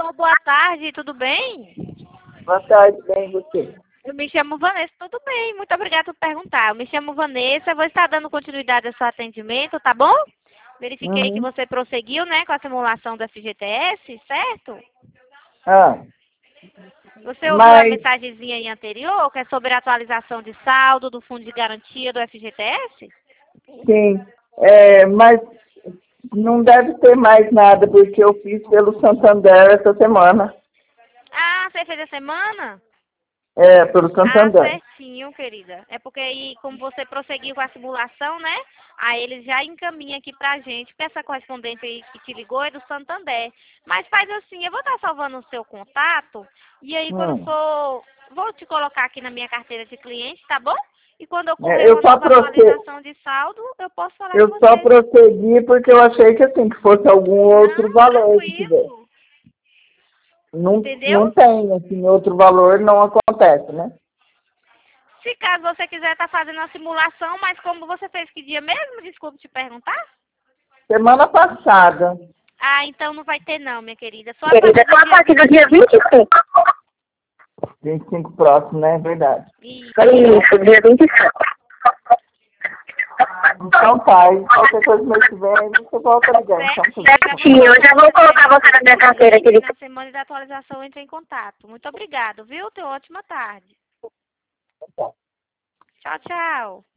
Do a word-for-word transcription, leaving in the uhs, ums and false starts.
Alô, boa tarde, tudo bem? Boa tarde, bem, você? Eu me chamo Vanessa, tudo bem, muito obrigada por perguntar. Eu me chamo Vanessa, vou estar dando continuidade ao seu atendimento, tá bom? Verifiquei que Uhum. você prosseguiu, né, com a simulação da F G T S, certo? Ah, Você ouviu a mas, mensagenzinha aí anterior, que é sobre a atualização de saldo do fundo de garantia do F G T S? sim, é, mas não deve ter mais nada, porque eu fiz pelo Santander essa semana. Ah, você fez a semana? É, pelo Ah, Santander. certinho, querida. É porque aí, como você prosseguiu com a simulação, né? Aí eles já encaminham aqui pra gente, porque essa correspondente aí que te ligou é do Santander. Mas faz assim, eu vou estar salvando o seu contato, e aí quando Hum. for, vou te colocar aqui na minha carteira de cliente, tá bom? E quando É, ocorrer eu uma só nova proce- atualização de saldo, eu posso falar com eu só você. procedi porque eu achei que assim, que fosse algum outro Não, valor que tivesse. tranquilo. Não, Entendeu? não tem, assim, outro valor não acontece, né? Se caso você quiser estar fazendo a simulação, mas como você fez que dia mesmo? Desculpe te perguntar. Semana passada. Ah, então não vai ter não, minha querida. Só a Querida, partir do só a dia partir do vinte e dia cinco. vinte e cinco. vinte e cinco próximo, né? É verdade. Isso. Isso, dia vinte e cinco. Então tá, e qualquer coisa mês que vem, você volta a ligar, então tudo bem. Certinho, eu já vou colocar você na minha carteira, querida. Na semana da atualização entre em contato. Muito obrigado, viu? Tenha uma ótima tarde. Tchau, tchau.